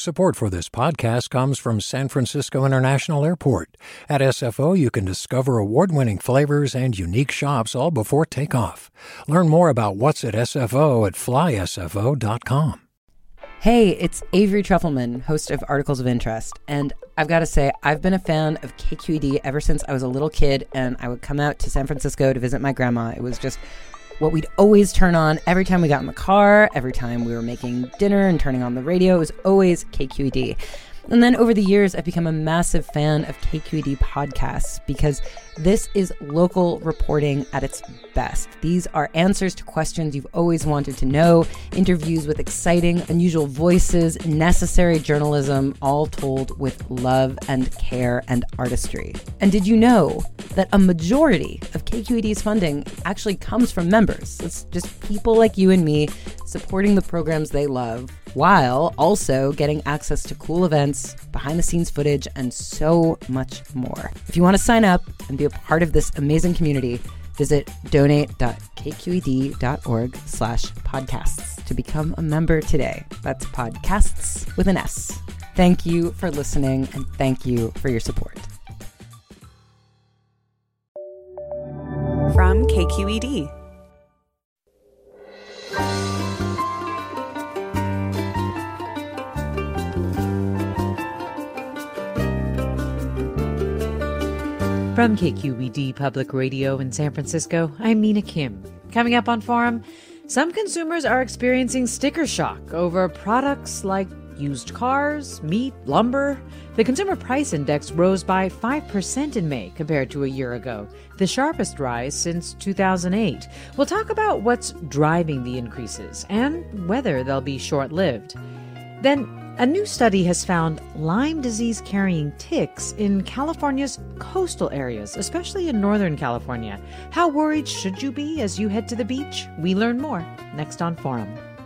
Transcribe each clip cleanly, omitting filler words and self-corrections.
Support for this podcast comes from San Francisco International Airport. At SFO, you can discover award-winning flavors and unique shops all before takeoff. Learn more about what's at SFO at flysfo.com. Hey, it's Avery Trufelman, host of Articles of Interest, and I've got to say, I've been a fan of KQED ever since I was a little kid, and I would come out to San Francisco to visit my grandma. It was just what we'd always turn on every time we got in the car, every time we were making dinner and turning on the radio. It was always KQED. And then over the years, I've become a massive fan of KQED podcasts because this is local reporting at its best. These are answers to questions you've always wanted to know, interviews with exciting, unusual voices, necessary journalism, all told with love and care and artistry. And did you know that a majority of KQED's funding actually comes from members? It's just people like you and me supporting the programs they love, while also getting access to cool events, behind-the-scenes footage, and so much more. If you want to sign up and be a part of this amazing community, visit donate.kqed.org/podcasts to become a member today. That's podcasts with an S. Thank you for listening, and thank you for your support. From KQED. From KQED Public Radio in San Francisco, I'm Mina Kim. Coming up on Forum, some consumers are experiencing sticker shock over products like used cars, meat, lumber. The Consumer Price Index rose by 5% in May compared to a year ago, the sharpest rise since 2008. We'll talk about what's driving the increases and whether they'll be short-lived. Then, a new study has found Lyme disease-carrying ticks in California's coastal areas, especially in Northern California. How worried should you be as you head to the beach? We learn more next on Forum.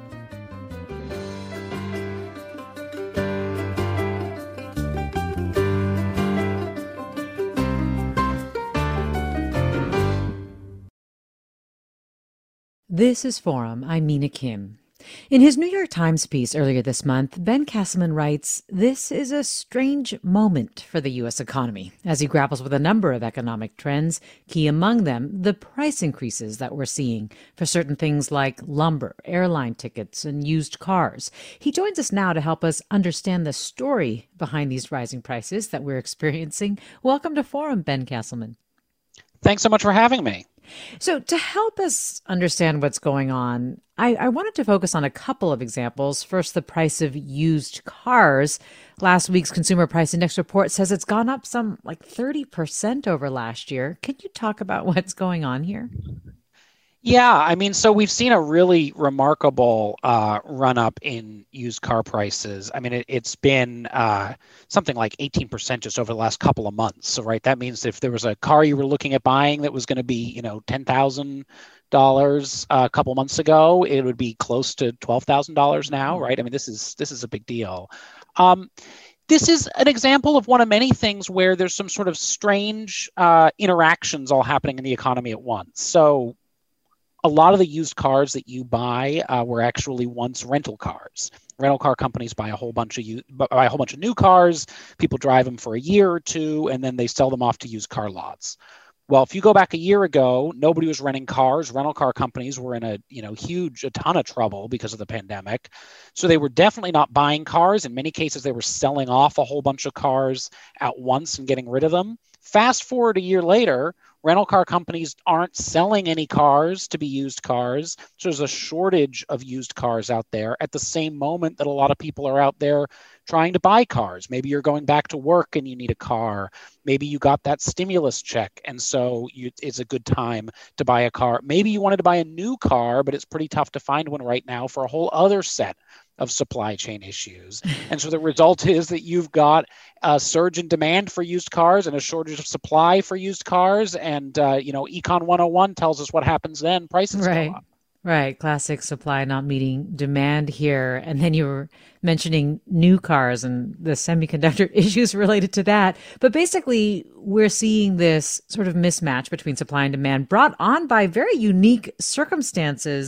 This is Forum. I'm Mina Kim. In his New York Times piece earlier this month, Ben Castleman writes, "This is a strange moment for the U.S. economy," as he grapples with a number of economic trends, key among them the price increases that we're seeing for certain things like lumber, airline tickets, and used cars. He joins us now to help us understand the story behind these rising prices that we're experiencing. Welcome to Forum, Ben Castleman. Thanks so much for having me. So to help us understand what's going on, I wanted to focus on a couple of examples. First, the price of used cars. Last week's Consumer Price Index report says it's gone up some like 30% over last year. Can you talk about what's going on here? Yeah, so we've seen a really remarkable run up in used car prices. It's been something like 18% just over the last couple of months. So, right, that means if there was a car you were looking at buying that was going to be, $10,000 a couple months ago, it would be close to $12,000 now, right? This is a big deal. This is an example of one of many things where there's some sort of strange interactions all happening in the economy at once. So, a lot of the used cars that you buy were actually once rental cars. Rental car companies buy a whole bunch of new cars. People drive them for a year or two, and then they sell them off to used car lots. Well, if you go back a year ago, nobody was renting cars. Rental car companies were in a ton of trouble because of the pandemic. So they were definitely not buying cars. In many cases, they were selling off a whole bunch of cars at once and getting rid of them. Fast forward a year later, rental car companies aren't selling any cars to be used cars. So there's a shortage of used cars out there at the same moment that a lot of people are out there trying to buy cars. Maybe you're going back to work and you need a car. Maybe you got that stimulus check, and so it's a good time to buy a car. Maybe you wanted to buy a new car, but it's pretty tough to find one right now for a whole other set of supply chain issues. And so the result is that you've got a surge in demand for used cars and a shortage of supply for used cars. And, Econ 101 tells us what happens then. Prices go up. Right. Classic supply not meeting demand here. And then you were mentioning new cars and the semiconductor issues related to that. But basically, we're seeing this sort of mismatch between supply and demand brought on by very unique circumstances.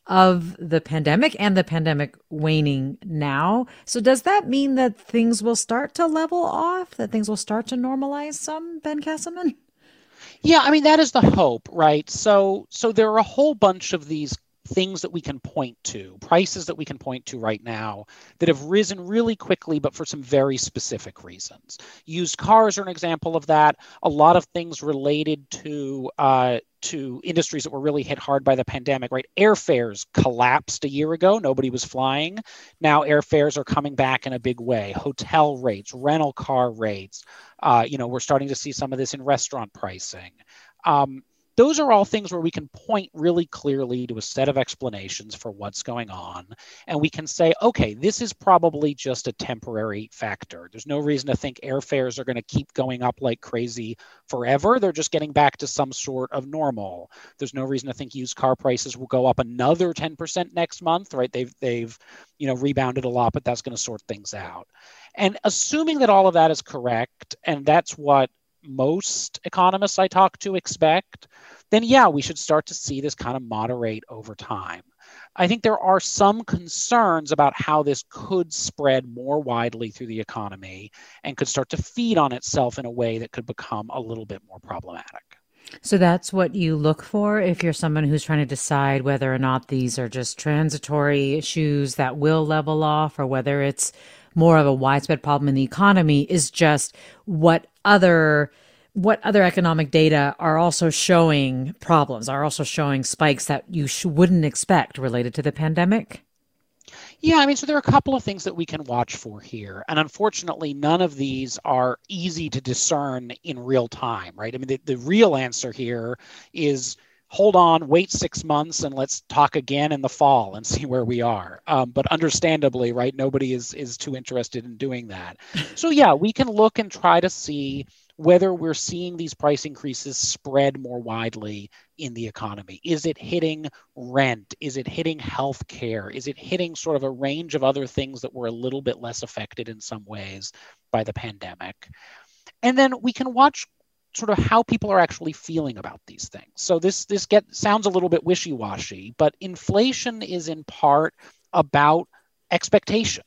of the pandemic and the pandemic waning now. So does that mean that things will start to level off, that things will start to normalize some, Ben Castleman? Yeah, I mean, that is the hope, right? So there are a whole bunch of these things that we can point to, prices that we can point to right now that have risen really quickly, but for some very specific reasons. Used cars are an example of that. A lot of things related to industries that were really hit hard by the pandemic, right? Airfares collapsed a year ago. Nobody was flying. Now airfares are coming back in a big way. Hotel rates, rental car rates. We're starting to see some of this in restaurant pricing. Those are all things where we can point really clearly to a set of explanations for what's going on. And we can say, okay, this is probably just a temporary factor. There's no reason to think airfares are going to keep going up like crazy forever. They're just getting back to some sort of normal. There's no reason to think used car prices will go up another 10% next month, right? They've rebounded a lot, but that's going to sort things out. And assuming that all of that is correct, and that's what most economists I talk to expect, then yeah, we should start to see this kind of moderate over time. I think there are some concerns about how this could spread more widely through the economy and could start to feed on itself in a way that could become a little bit more problematic. So that's what you look for if you're someone who's trying to decide whether or not these are just transitory issues that will level off, or whether it's more of a widespread problem in the economy, is just what other economic data are also showing problems, are also showing spikes that you wouldn't expect related to the pandemic? Yeah, I mean, so there are a couple of things that we can watch for here. And unfortunately, none of these are easy to discern in real time, right? I mean, the real answer here is hold on, wait 6 months, and let's talk again in the fall and see where we are. But understandably, right, nobody is too interested in doing that. So yeah, we can look and try to see whether we're seeing these price increases spread more widely in the economy. Is it hitting rent? Is it hitting healthcare? Is it hitting sort of a range of other things that were a little bit less affected in some ways by the pandemic? And then we can watch sort of how people are actually feeling about these things. So this sounds a little bit wishy-washy, but inflation is in part about expectations.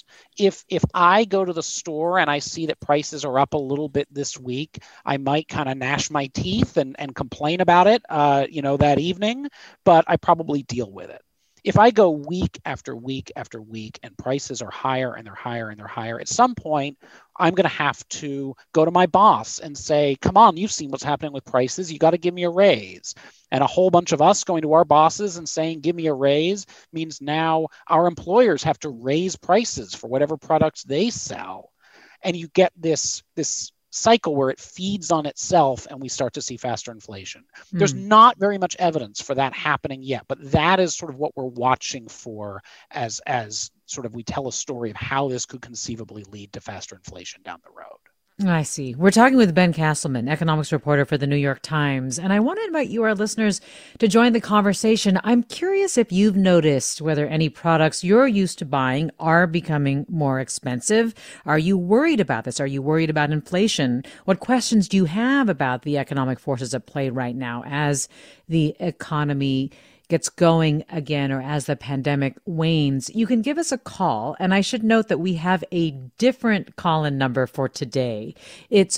If I go to the store and I see that prices are up a little bit this week, I might kind of gnash my teeth and complain about it, that evening, but I probably deal with it. If I go week after week after week and prices are higher and they're higher and they're higher, at some point, I'm going to have to go to my boss and say, come on, you've seen what's happening with prices. You got to give me a raise. And a whole bunch of us going to our bosses and saying, give me a raise, means now our employers have to raise prices for whatever products they sell. And you get this cycle where it feeds on itself and we start to see faster inflation. There's not very much evidence for that happening yet, but that is sort of what we're watching for as sort of we tell a story of how this could conceivably lead to faster inflation down the road. I see. We're talking with Ben Castleman, economics reporter for the New York Times, and I want to invite you, our listeners, to join the conversation. I'm curious if you've noticed whether any products you're used to buying are becoming more expensive. Are you worried about this? Are you worried about inflation? What questions do you have about the economic forces at play right now as the economy gets going again, or as the pandemic wanes? You can give us a call. And I should note that we have a different call-in number for today. It's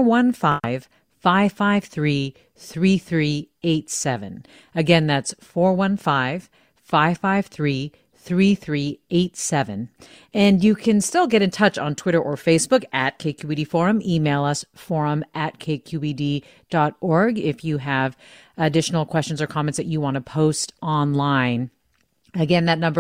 415-553-3387. Again, that's 415-553-3387. And you can still get in touch on Twitter or Facebook at KQED Forum. Email us forum@kqed.org if you have additional questions or comments that you want to post online. Again, that number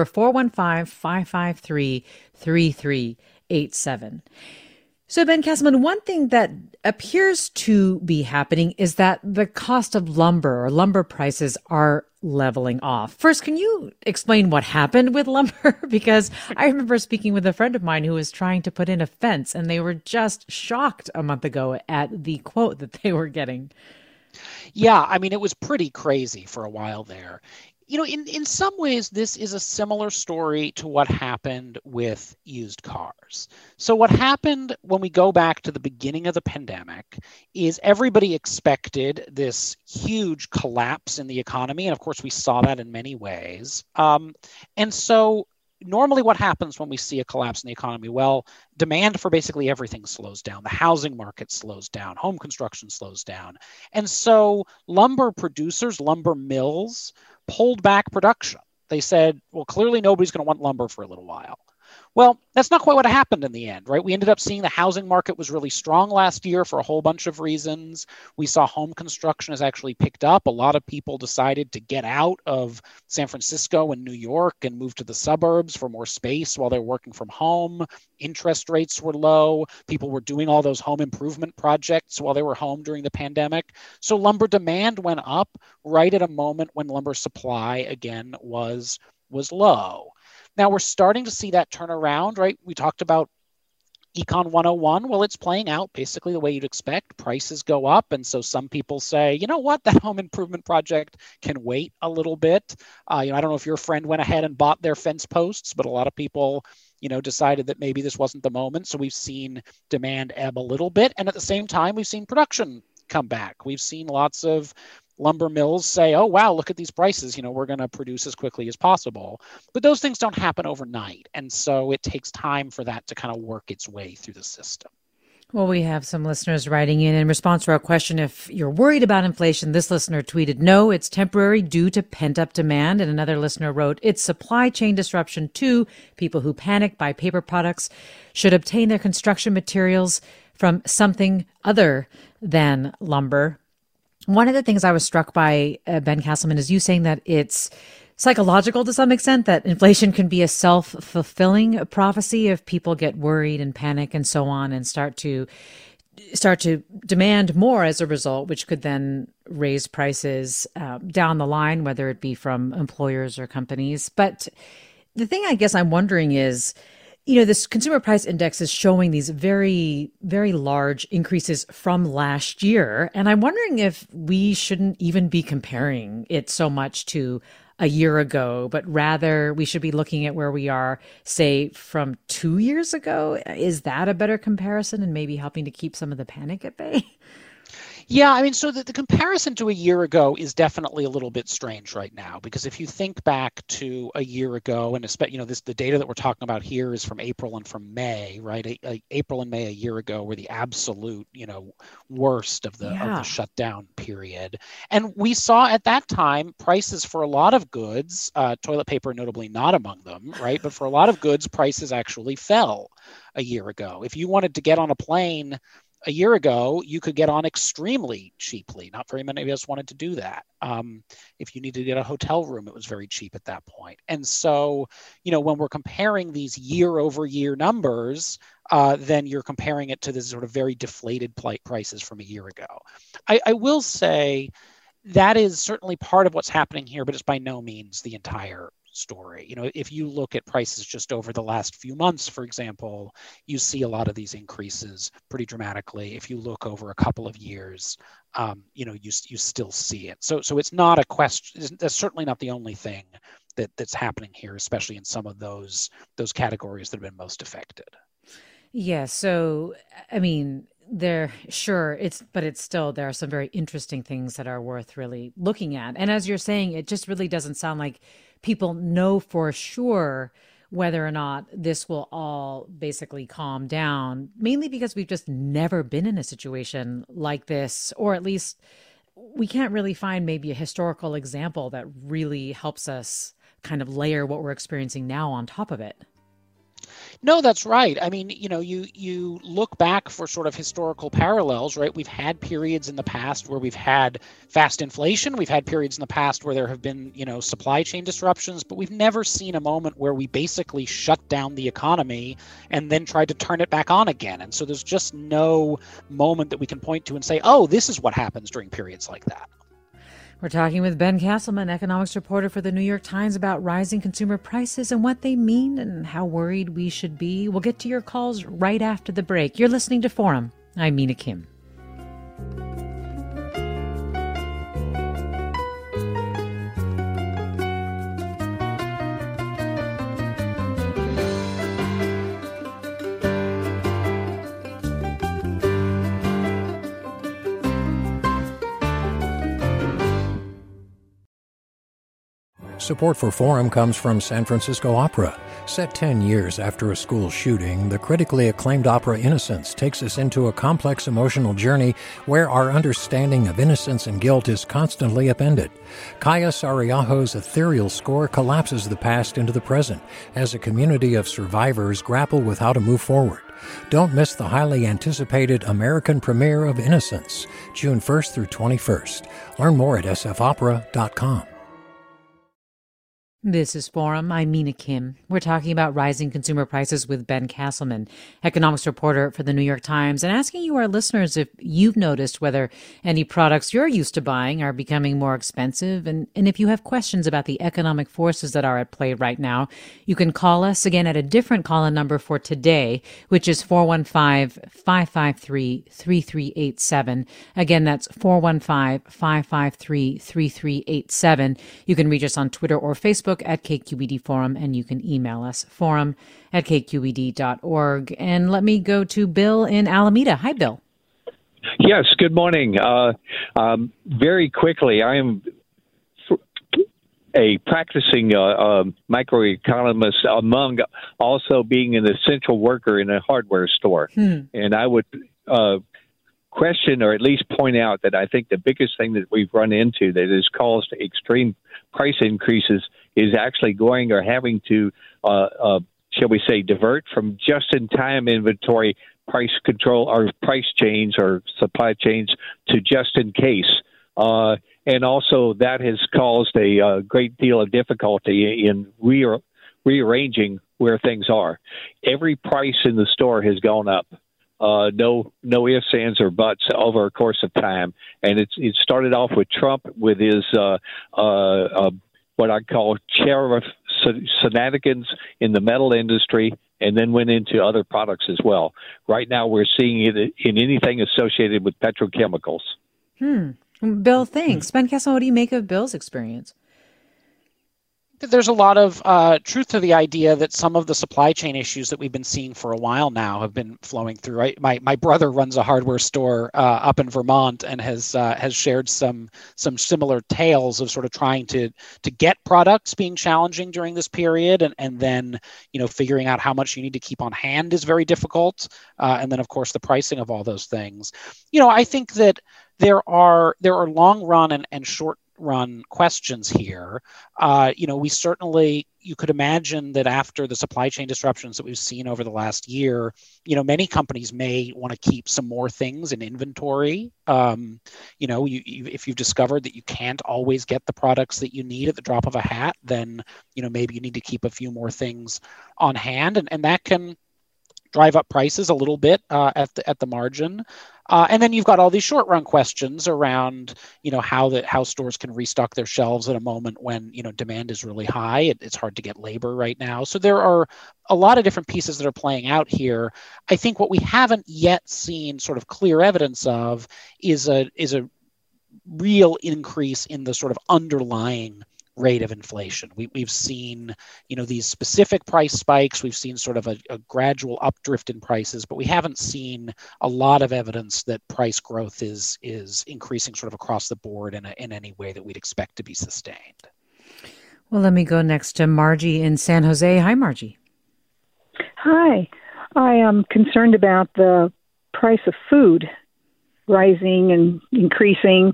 415-553-3387. So, Ben Castleman, one thing that appears to be happening is that the cost of lumber prices are leveling off. First, can you explain what happened with lumber? Because I remember speaking with a friend of mine who was trying to put in a fence, and they were just shocked a month ago at the quote that they were getting. Yeah, I mean, it was pretty crazy for a while there. In some ways, this is a similar story to what happened with used cars. So what happened when we go back to the beginning of the pandemic is everybody expected this huge collapse in the economy. And of course, we saw that in many ways. And so normally what happens when we see a collapse in the economy? Well, demand for basically everything slows down. The housing market slows down. Home construction slows down. And so lumber producers, lumber mills, pulled back production. They said, well, clearly nobody's going to want lumber for a little while. Well, that's not quite what happened in the end, right? We ended up seeing the housing market was really strong last year for a whole bunch of reasons. We saw home construction has actually picked up. A lot of people decided to get out of San Francisco and New York and move to the suburbs for more space while they're working from home. Interest rates were low. People were doing all those home improvement projects while they were home during the pandemic. So lumber demand went up right at a moment when lumber supply, again, was low. Now we're starting to see that turn around, right? We talked about Econ 101. Well, it's playing out basically the way you'd expect. Prices go up. And so some people say, you know what, that home improvement project can wait a little bit. I don't know if your friend went ahead and bought their fence posts, but a lot of people, decided that maybe this wasn't the moment. So we've seen demand ebb a little bit. And at the same time, we've seen production come back. We've seen lots of lumber mills say, oh, wow, look at these prices. We're going to produce as quickly as possible. But those things don't happen overnight. And so it takes time for that to kind of work its way through the system. Well, we have some listeners writing in response to our question, if you're worried about inflation. This listener tweeted, no, it's temporary due to pent-up demand. And another listener wrote, it's supply chain disruption too. People who panic buy paper products should obtain their construction materials from something other than lumber. One of the things I was struck by, Ben Castleman, is you saying that it's psychological to some extent, that inflation can be a self-fulfilling prophecy if people get worried and panic and so on and start to demand more as a result, which could then raise prices down the line, whether it be from employers or companies. But the thing I guess I'm wondering is, this consumer price index is showing these very, very large increases from last year. And I'm wondering if we shouldn't even be comparing it so much to a year ago, but rather we should be looking at where we are, say, from 2 years ago. Is that a better comparison and maybe helping to keep some of the panic at bay? Yeah, so the comparison to a year ago is definitely a little bit strange right now, because if you think back to a year ago, and the data that we're talking about here is from April and from May, right? April and May a year ago were the absolute, worst of the shutdown period. And we saw at that time prices for a lot of goods, toilet paper notably not among them, right? But for a lot of goods, prices actually fell a year ago. If you wanted to get on a plane a year ago, you could get on extremely cheaply. Not very many of us wanted to do that. If you needed to get a hotel room, it was very cheap at that point. And so, when we're comparing these year over year numbers, then you're comparing it to this sort of very deflated prices from a year ago. I will say that is certainly part of what's happening here, but it's by no means the entire story. If you look at prices just over the last few months, for example, you see a lot of these increases pretty dramatically. If you look over a couple of years, you still see it. So it's not a question. That's certainly not the only thing that's happening here, especially in some of those categories that have been most affected. Yeah. So, there are some very interesting things that are worth really looking at. And as you're saying, it just really doesn't sound like people know for sure whether or not this will all basically calm down, mainly because we've just never been in a situation like this, or at least we can't really find maybe a historical example that really helps us kind of layer what we're experiencing now on top of it. No, that's right. You look back for sort of historical parallels, right? We've had periods in the past where we've had fast inflation. We've had periods in the past where there have been, supply chain disruptions, but we've never seen a moment where we basically shut down the economy and then tried to turn it back on again. And so there's just no moment that we can point to and say, oh, this is what happens during periods like that. We're talking with Ben Castleman, economics reporter for the New York Times, about rising consumer prices and what they mean and how worried we should be. We'll get to your calls right after the break. You're listening to Forum. I'm Mina Kim. Support for Forum comes from San Francisco Opera. Set 10 years after a school shooting, the critically acclaimed opera Innocence takes us into a complex emotional journey where our understanding of innocence and guilt is constantly upended. Kaya Sariaho's ethereal score collapses the past into the present as a community of survivors grapple with how to move forward. Don't miss the highly anticipated American premiere of Innocence, June 1st through 21st. Learn more at sfopera.com. This is Forum. I'm Mina Kim. We're talking about rising consumer prices with Ben Castleman, economics reporter for the New York Times, and asking you, our listeners, if you've noticed whether any products you're used to buying are becoming more expensive. And if you have questions about the economic forces that are at play right now, you can call us again at a different call-in number for today, which is 415-553-3387. Again, that's 415-553-3387. You can reach us on Twitter or Facebook at KQED Forum, and you can email us, forum@kqed.org. And let me go to Bill in Alameda. Hi, Bill. Yes, good morning. Very quickly, I am a practicing microeconomist, among also being an essential worker in a hardware store. And I would question, or at least point out, that I think the biggest thing that we've run into that has caused extreme price increases is actually going or having to, shall we say, divert from just-in-time inventory price control or price change or supply chains to just-in-case. And also that has caused a great deal of difficulty in rearranging where things are. Every price in the store has gone up. No ifs, ands, or buts over a course of time. And it started off with Trump with his what I call sheriff shenanigans in the metal industry, and then went into other products as well. Right now, we're seeing it in anything associated with petrochemicals. Bill, thanks. Ben Kessel, what do you make of Bill's experience? There's a lot of truth to the idea that some of the supply chain issues that we've been seeing for a while now have been flowing through. Right? My brother runs a hardware store up in Vermont and has shared some similar tales of sort of trying to get products being challenging during this period, and then figuring out how much you need to keep on hand is very difficult, and then of course the pricing of all those things. I think that there are long run and short run questions here. We certainly, you could imagine that after the supply chain disruptions that we've seen over the last year, many companies may want to keep some more things in inventory. If you've discovered that you can't always get the products that you need at the drop of a hat, then maybe you need to keep a few more things on hand, and that can drive up prices a little bit at the margin. And then you've got all these short run questions around, how stores can restock their shelves at a moment when, demand is really high. It's hard to get labor right now. So there are a lot of different pieces that are playing out here. I think what we haven't yet seen sort of clear evidence of is a real increase in the sort of underlying rate of inflation. We've seen, these specific price spikes. We've seen sort of a gradual updrift in prices, but we haven't seen a lot of evidence that price growth is increasing sort of across the board in any way that we'd expect to be sustained. Well, let me go next to Margie in San Jose. Hi, Margie. Hi. I am concerned about the price of food rising and increasing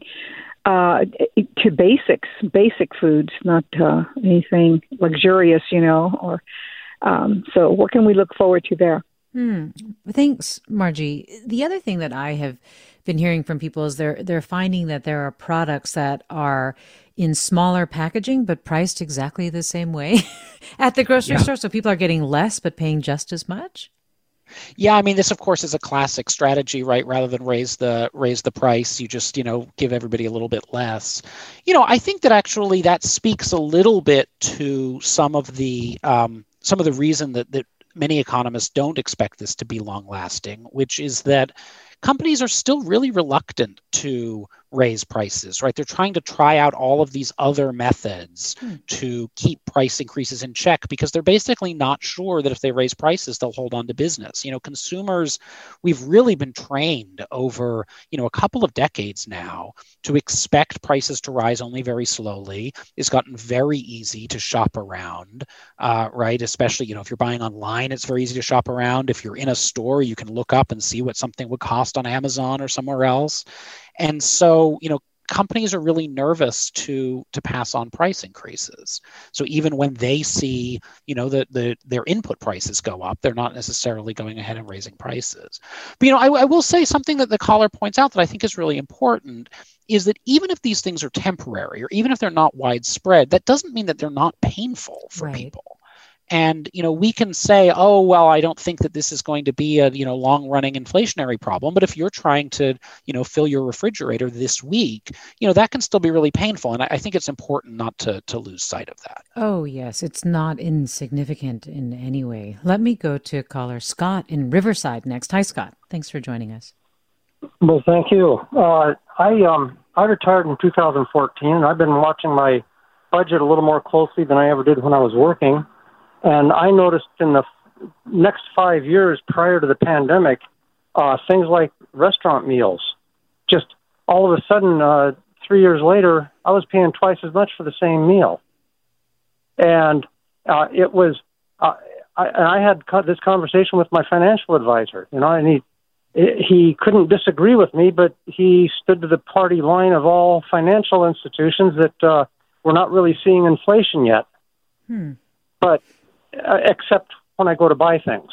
to basic foods, not anything luxurious, or so what can we look forward to there? Thanks, Margie. The other thing that I have been hearing from people is they're finding that there are products that are in smaller packaging but priced exactly the same way at the grocery store. So people are getting less but paying just as much. Yeah, I mean, this, of course, is a classic strategy, right? Rather than raise the price, you just, give everybody a little bit less. I think that actually that speaks a little bit to some of the reason that many economists don't expect this to be long lasting, which is that companies are still really reluctant to raise prices, right? They're trying to try out all of these other methods to keep price increases in check because they're basically not sure that if they raise prices, they'll hold on to business. Consumers, we've really been trained over, a couple of decades now to expect prices to rise only very slowly. It's gotten very easy to shop around, right? Especially, if you're buying online, it's very easy to shop around. If you're in a store, you can look up and see what something would cost on Amazon or somewhere else. And so, companies are really nervous to pass on price increases. So even when they see, their input prices go up, they're not necessarily going ahead and raising prices. But, I will say something that the caller points out that I think is really important is that even if these things are temporary or even if they're not widespread, that doesn't mean that they're not painful for people. And, we can say, oh, well, I don't think that this is going to be a, long-running inflationary problem. But if you're trying to, fill your refrigerator this week, that can still be really painful. And I think it's important not to lose sight of that. Oh, yes. It's not insignificant in any way. Let me go to caller Scott in Riverside next. Hi, Scott. Thanks for joining us. Well, thank you. I retired in 2014. I've been watching my budget a little more closely than I ever did when I was working. And I noticed in the next 5 years prior to the pandemic, things like restaurant meals. Just all of a sudden, 3 years later, I was paying twice as much for the same meal. And it was, I had this conversation with my financial advisor, and he couldn't disagree with me, but he stood to the party line of all financial institutions that we're not really seeing inflation yet. But except when I go to buy things.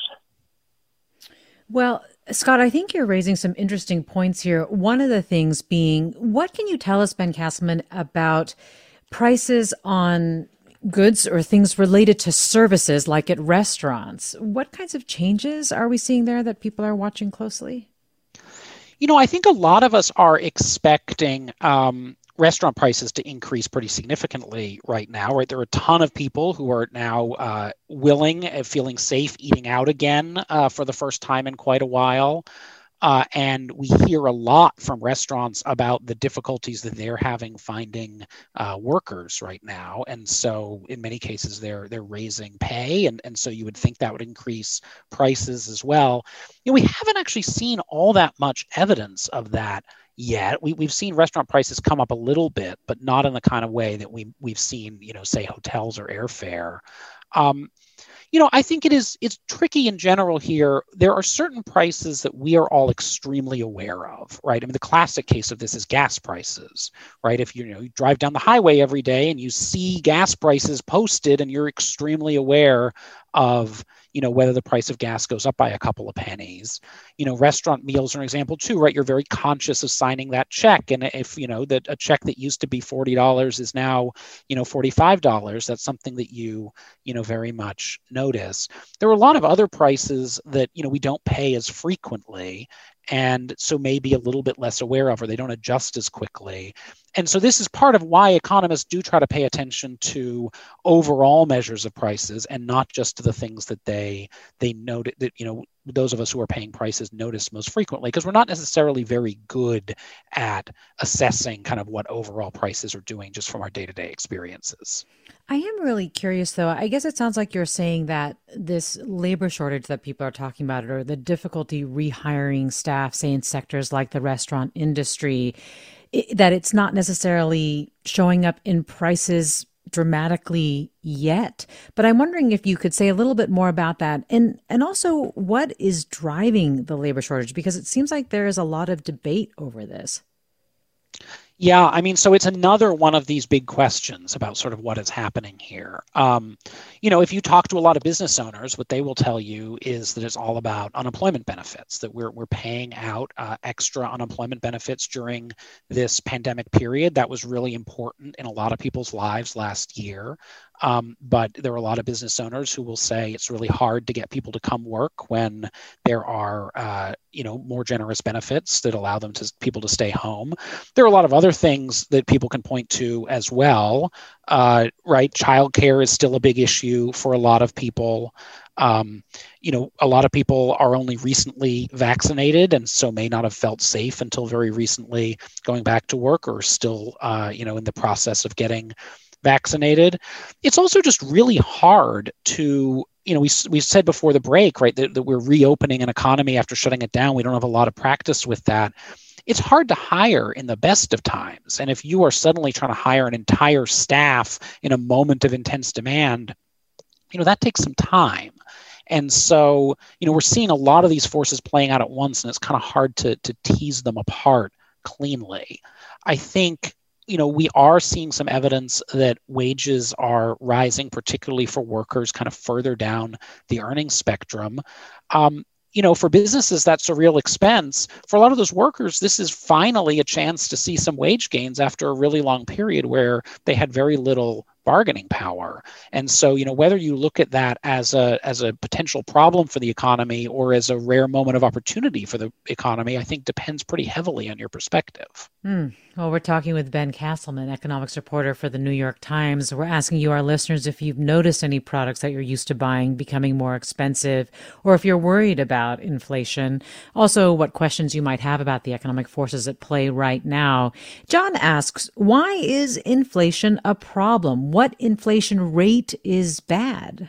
Well, Scott, I think you're raising some interesting points here. One of the things being, what can you tell us, Ben Castleman, about prices on goods or things related to services like at restaurants? What kinds of changes are we seeing there that people are watching closely? I think a lot of us are expecting restaurant prices to increase pretty significantly right now, right? There are a ton of people who are now willing and feeling safe eating out again for the first time in quite a while. And we hear a lot from restaurants about the difficulties that they're having finding workers right now. And so in many cases, they're raising pay. And so you would think that would increase prices as well. We haven't actually seen all that much evidence of that yet. We've seen restaurant prices come up a little bit, but not in the kind of way that we've seen, say, hotels or airfare. I think it's tricky in general here. There are certain prices that we are all extremely aware of, right? I mean, the classic case of this is gas prices, right? If you drive down the highway every day and you see gas prices posted and you're extremely aware of, whether the price of gas goes up by a couple of pennies. Restaurant meals are an example too, right? You're very conscious of signing that check. And if, that a check that used to be $40 is now, $45, that's something that you very much notice. There are a lot of other prices that, we don't pay as frequently and so maybe a little bit less aware of, or they don't adjust as quickly. And so this is part of why economists do try to pay attention to overall measures of prices and not just to the things that they note that, those of us who are paying prices notice most frequently, because we're not necessarily very good at assessing kind of what overall prices are doing just from our day-to-day experiences. I am really curious, though. I guess it sounds like you're saying that this labor shortage that people are talking about, or the difficulty rehiring staff, say in sectors like the restaurant industry, that it's not necessarily showing up in prices dramatically yet. But I'm wondering if you could say a little bit more about that, and also what is driving the labor shortage, because it seems like there is a lot of debate over this. Yeah, I mean, so it's another one of these big questions about sort of what is happening here. If you talk to a lot of business owners, what they will tell you is that it's all about unemployment benefits, that we're paying out extra unemployment benefits during this pandemic period. That was really important in a lot of people's lives last year. But there are a lot of business owners who will say it's really hard to get people to come work when there are more generous benefits that allow people to stay home. There are a lot of other things that people can point to as well, right? Childcare is still a big issue for a lot of people. A lot of people are only recently vaccinated and so may not have felt safe until very recently going back to work, or still, in the process of getting vaccinated. It's also just really hard to, we said before the break, right, that we're reopening an economy after shutting it down. We don't have a lot of practice with that. It's hard to hire in the best of times. And if you are suddenly trying to hire an entire staff in a moment of intense demand, that takes some time. And so, we're seeing a lot of these forces playing out at once, and it's kind of hard to tease them apart cleanly. I think, we are seeing some evidence that wages are rising, particularly for workers kind of further down the earnings spectrum. For businesses, that's a real expense. For a lot of those workers, this is finally a chance to see some wage gains after a really long period where they had very little bargaining power. And so, whether you look at that as a potential problem for the economy or as a rare moment of opportunity for the economy, I think depends pretty heavily on your perspective. Well, we're talking with Ben Castleman, economics reporter for the New York Times. We're asking you, our listeners, if you've noticed any products that you're used to buying becoming more expensive, or if you're worried about inflation. Also, what questions you might have about the economic forces at play right now. John asks, why is inflation a problem? What inflation rate is bad?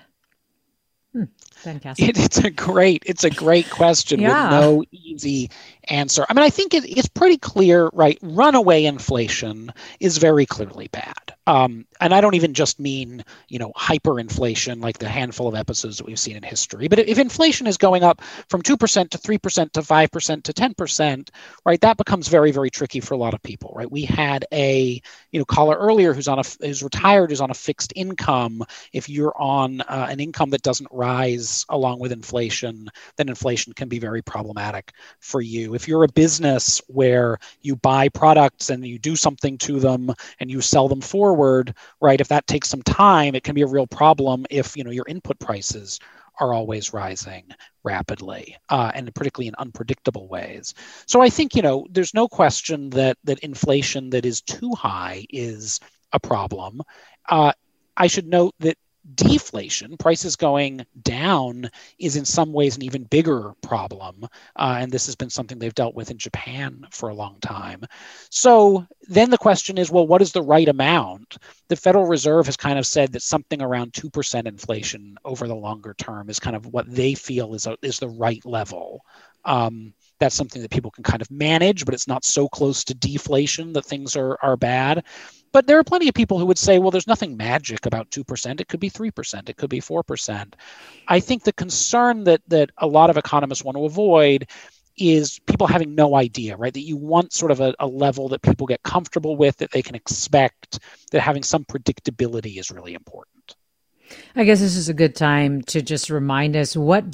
It's a great question with no easy answer. I mean, I think it's pretty clear, right? Runaway inflation is very clearly bad. And I don't even just mean, hyperinflation, like the handful of episodes that we've seen in history. But if inflation is going up from 2% to 3% to 5% to 10%, right, that becomes very, very tricky for a lot of people, right? We had a, caller earlier who's retired, who's on a fixed income. If you're on an income that doesn't rise along with inflation, then inflation can be very problematic for you. If you're a business where you buy products and you do something to them and you sell them forward, right, if that takes some time, it can be a real problem if, your input prices are always rising rapidly, and particularly in unpredictable ways. So I think, there's no question that inflation that is too high is a problem. I should note that deflation, prices going down, is in some ways an even bigger problem. And this has been something they've dealt with in Japan for a long time. So then the question is, well, what is the right amount? The Federal Reserve has kind of said that something around 2% inflation over the longer term is kind of what they feel is the right level. That's something that people can kind of manage, but it's not so close to deflation that things are bad. But there are plenty of people who would say, well, there's nothing magic about 2%. It could be 3%. It could be 4%. I think the concern that a lot of economists want to avoid is people having no idea, right? That you want sort of a level that people get comfortable with, that they can expect, that having some predictability is really important. I guess this is a good time to just remind us, what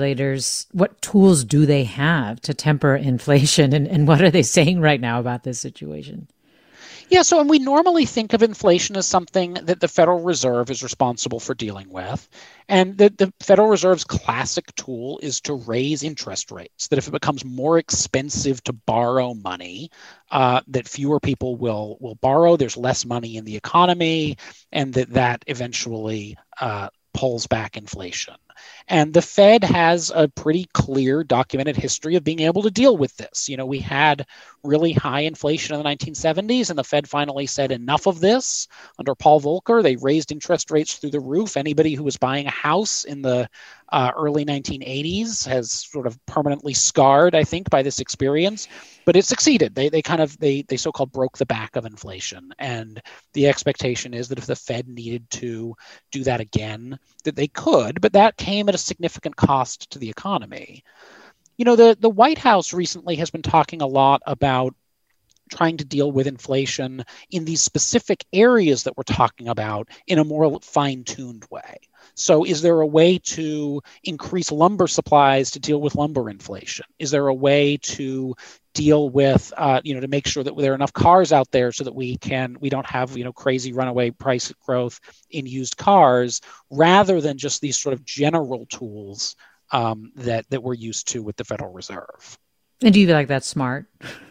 tools do they have to temper inflation, and what are they saying right now about this situation? Yeah, so and we normally think of inflation as something that the Federal Reserve is responsible for dealing with. And the Federal Reserve's classic tool is to raise interest rates, that if it becomes more expensive to borrow money, that fewer people will borrow, there's less money in the economy, and that eventually pulls back inflation. And the Fed has a pretty clear documented history of being able to deal with this. We had really high inflation in the 1970s, and the Fed finally said enough of this. Under Paul Volcker, they raised interest rates through the roof. Anybody who was buying a house in the early 1980s has sort of permanently scarred, I think, by this experience. But it succeeded. They so-called broke the back of inflation. And the expectation is that if the Fed needed to do that again, that they could, but that came at a significant cost to the economy. The White House recently has been talking a lot about trying to deal with inflation in these specific areas that we're talking about in a more fine-tuned way. So is there a way to increase lumber supplies to deal with lumber inflation? Is there a way to deal with, to make sure that there are enough cars out there so that we don't have, crazy runaway price growth in used cars, rather than just these sort of general tools that we're used to with the Federal Reserve. And do you feel like that's smart?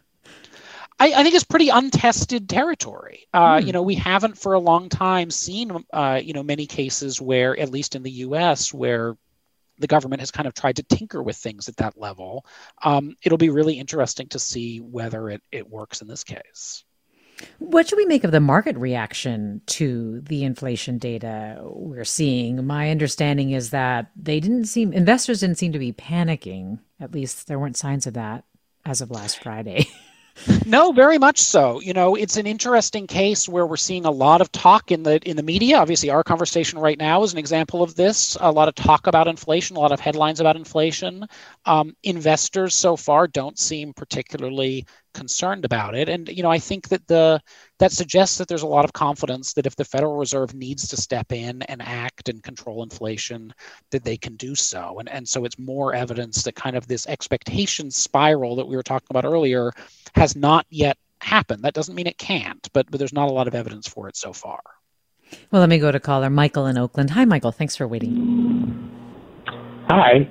I think it's pretty untested territory. We haven't for a long time seen, many cases where, at least in the U.S., where the government has kind of tried to tinker with things at that level. It'll be really interesting to see whether it works in this case. What should we make of the market reaction to the inflation data we're seeing? My understanding is that investors didn't seem to be panicking. At least there weren't signs of that as of last Friday. No, very much so. It's an interesting case where we're seeing a lot of talk in the media. Obviously, our conversation right now is an example of this. A lot of talk about inflation, a lot of headlines about inflation. Investors so far don't seem particularly concerned about it. And, I think that that suggests that there's a lot of confidence that if the Federal Reserve needs to step in and act and control inflation, that they can do so. And so it's more evidence that kind of this expectation spiral that we were talking about earlier has not yet happened. That doesn't mean it can't, but there's not a lot of evidence for it so far. Well, let me go to caller Michael in Oakland. Hi, Michael. Thanks for waiting. Hi.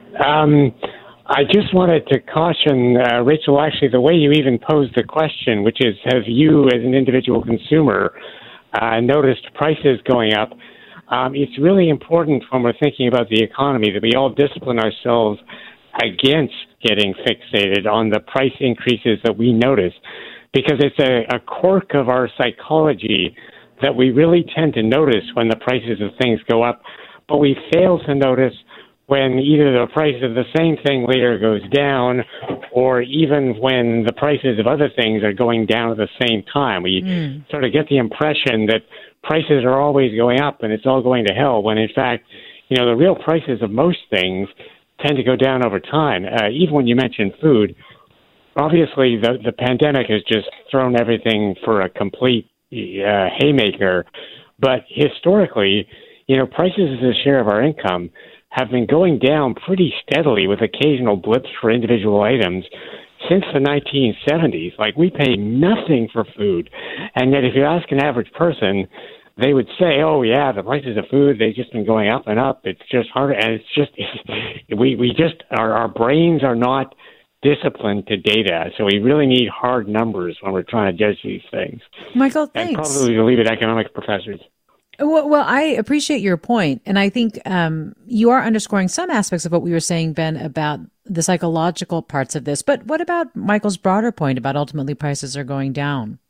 I just wanted to caution, Rachel, actually, the way you even posed the question, which is, have you as an individual consumer noticed prices going up? It's really important when we're thinking about the economy that we all discipline ourselves against getting fixated on the price increases that we notice, because it's a quirk of our psychology that we really tend to notice when the prices of things go up, but we fail to notice when either the price of the same thing later goes down, or even when the prices of other things are going down at the same time. We sort of get the impression that prices are always going up and it's all going to hell, when in fact, the real prices of most things tend to go down over time. Even when you mention food, obviously the pandemic has just thrown everything for a complete haymaker. But historically, prices as a share of our income have been going down pretty steadily with occasional blips for individual items since the 1970s. Like, we pay nothing for food. And yet if you ask an average person, they would say, oh, yeah, the prices of food, they've just been going up and up. It's just harder. And it's just, our brains are not disciplined to data. So we really need hard numbers when we're trying to judge these things. Michael, thanks. And probably leave it economics professors. Well, I appreciate your point. And I think you are underscoring some aspects of what we were saying, Ben, about the psychological parts of this. But what about Michael's broader point about ultimately prices are going down?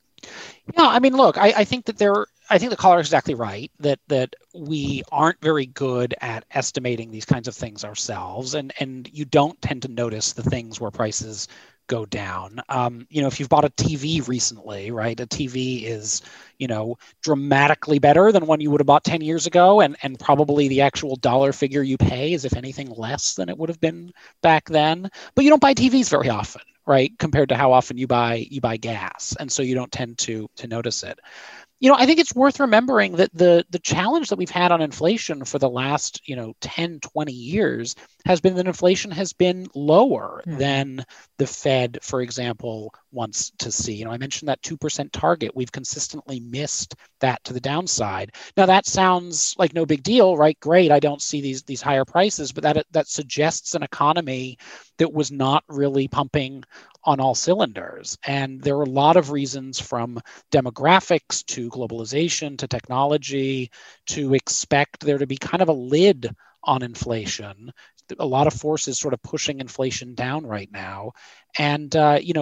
Yeah, I mean, look, I think that I think the caller is exactly right, that we aren't very good at estimating these kinds of things ourselves. And you don't tend to notice the things where prices go down. If you've bought a TV recently, right, a TV is, dramatically better than one you would have bought 10 years ago. And probably the actual dollar figure you pay is, if anything, less than it would have been back then. But you don't buy TVs very often, right, compared to how often you buy gas. And so you don't tend to notice it. I think it's worth remembering that the challenge that we've had on inflation for the last, 10, 20 years has been that inflation has been lower than the Fed, for example, wants to see. I mentioned that 2% target. We've consistently missed that to the downside. Now, that sounds like no big deal, right? Great. I don't see these higher prices, but that suggests an economy that was not really pumping on all cylinders. And there are a lot of reasons, from demographics to globalization to technology, to expect there to be kind of a lid on inflation. A lot of forces sort of pushing inflation down right now. And,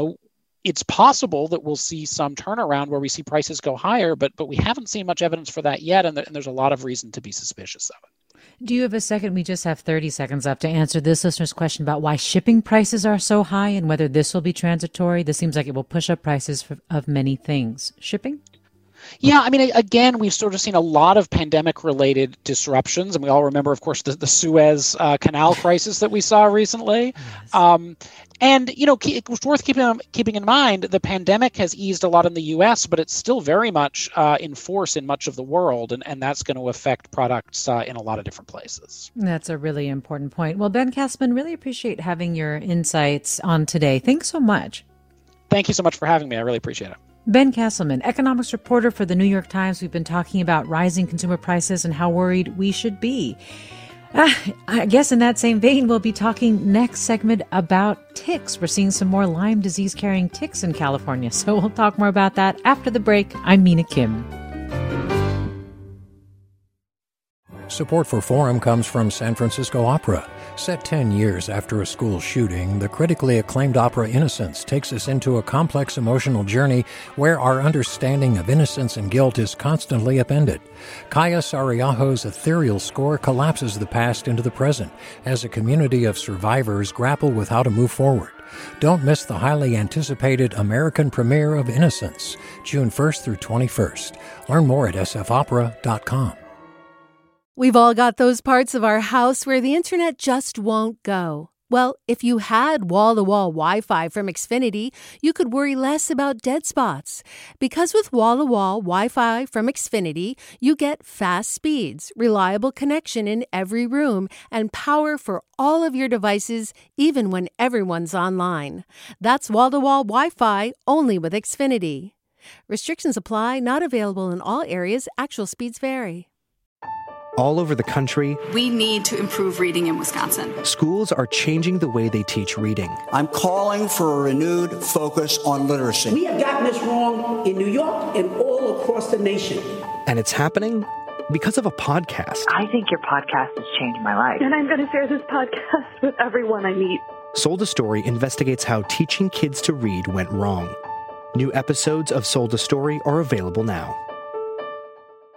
it's possible that we'll see some turnaround where we see prices go higher, but we haven't seen much evidence for that yet. And there's a lot of reason to be suspicious of it. Do you have a second? We just have 30 seconds left to answer this listener's question about why shipping prices are so high and whether this will be transitory. This seems like it will push up prices of many things. Shipping? Yeah, I mean, again, we've sort of seen a lot of pandemic-related disruptions, and we all remember, of course, the Suez Canal crisis that we saw recently. Yes. And it was worth keeping in mind, the pandemic has eased a lot in the U.S., but it's still very much in force in much of the world, and that's going to affect products in a lot of different places. That's a really important point. Well, Ben Kasman, really appreciate having your insights on today. Thanks so much. Thank you so much for having me. I really appreciate it. Ben Castleman, economics reporter for the New York Times. We've been talking about rising consumer prices and how worried we should be. I guess in that same vein, we'll be talking next segment about ticks. We're seeing some more Lyme disease-carrying ticks in California, so we'll talk more about that after the break. I'm Mina Kim. Support for Forum comes from San Francisco Opera. Set 10 years after a school shooting, the critically acclaimed opera Innocence takes us into a complex emotional journey where our understanding of innocence and guilt is constantly upended. Kaya Sariaho's ethereal score collapses the past into the present as a community of survivors grapple with how to move forward. Don't miss the highly anticipated American premiere of Innocence, June 1st through 21st. Learn more at sfopera.com. We've all got those parts of our house where the internet just won't go. Well, if you had wall-to-wall Wi-Fi from Xfinity, you could worry less about dead spots. Because with wall-to-wall Wi-Fi from Xfinity, you get fast speeds, reliable connection in every room, and power for all of your devices, even when everyone's online. That's wall-to-wall Wi-Fi only with Xfinity. Restrictions apply, not available in all areas. Actual speeds vary. All over the country, we need to improve reading in Wisconsin. Schools are changing the way they teach reading. I'm calling for a renewed focus on literacy. We have gotten this wrong in New York and all across the nation. And it's happening because of a podcast. I think your podcast has changed my life. And I'm going to share this podcast with everyone I meet. Sold a Story investigates how teaching kids to read went wrong. New episodes of Sold a Story are available now.